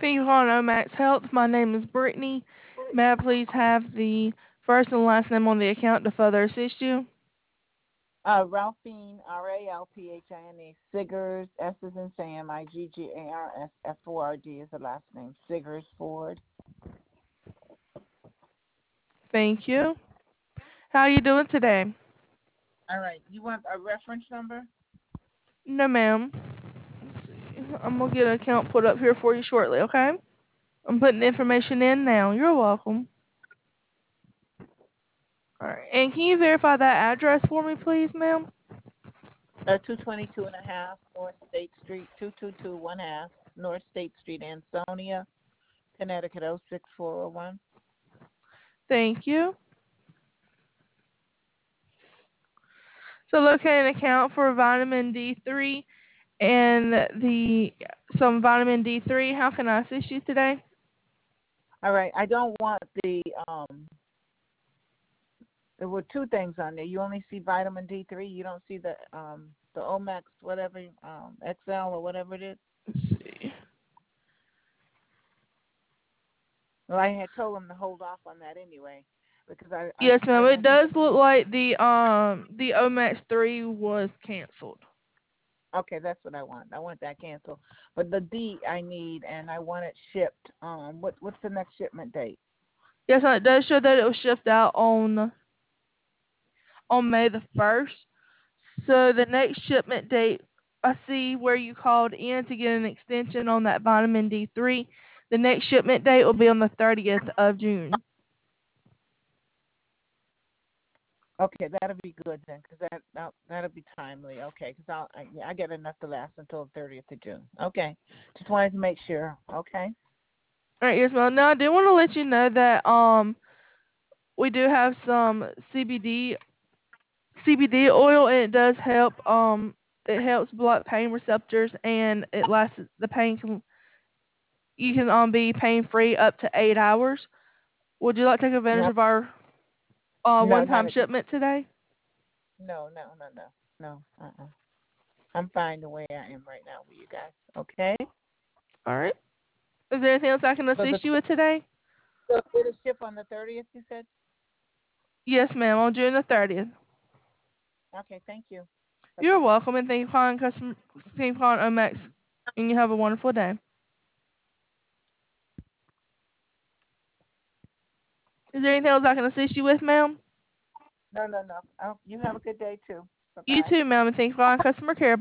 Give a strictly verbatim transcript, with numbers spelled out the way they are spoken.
Thank you for calling Omax Health. My name is Brittany. May I please have the first and last name on the account to further assist you? Uh, Ralphine, R A L P H I N E, Siggers, S is in Sam, I G G A R S, F O R D is the last name, Siggers Ford. Thank you. How are you doing today? All right, you want a reference number? No, ma'am. Let's see. I'm going to get an account put up here for you shortly, okay? I'm putting the information in now. You're welcome. All right. And can you verify that address for me, please, ma'am? Uh, two twenty-two and a half North State Street, two two two one half North State Street, Ansonia, Connecticut, oh six four oh one. Thank you. So locate an account for vitamin D three and the some vitamin D three. How can I assist you today? All right, I don't want the, um, there were two things on there. You only see vitamin D three. You don't see the, um, the Omax, whatever, um, X L or whatever it is. Let's see. Well, I had told them to hold off on that anyway because I, I, Yes, I ma'am. It won't be does looking. look like the um the Omax three was canceled. Okay, that's what I want. I want that canceled. But the D I need, and I want it shipped. Um, what what's the next shipment date? Yes, ma'am, it does show that it was shipped out on on May the first. So the next shipment date, I see where you called in to get an extension on that vitamin D three. The next shipment date will be on the thirtieth of June. Okay, that'll be good then, because that that'll, that'll be timely. Okay, because I'll I, yeah, I get enough to last until the thirtieth of June. Okay, just wanted to make sure. Okay. All right, yes, ma'am. Now I do want to let you know that um we do have some C B D C B D oil, and it does help. Um, it helps block pain receptors, and it lasts. The pain can you can um be pain free up to eight hours. Would you like to take advantage No, of our uh no, one not time at this. shipment today? No, no, no, no, no. Uh-uh. I'm fine the way I am right now with you guys. Okay. All right. Is there anything else I can So the assist you with today? so it'll ship on the thirtieth. You said. Yes, ma'am. On June the thirtieth. Okay. Thank you. Bye You're bye. welcome, and thank you for calling customer. Thank you for calling Omex, and you have a wonderful day. Is there anything else I can assist you with, ma'am? No, no, no. Oh, you have a good day too. Bye You bye. too, ma'am, and thank you for calling customer care.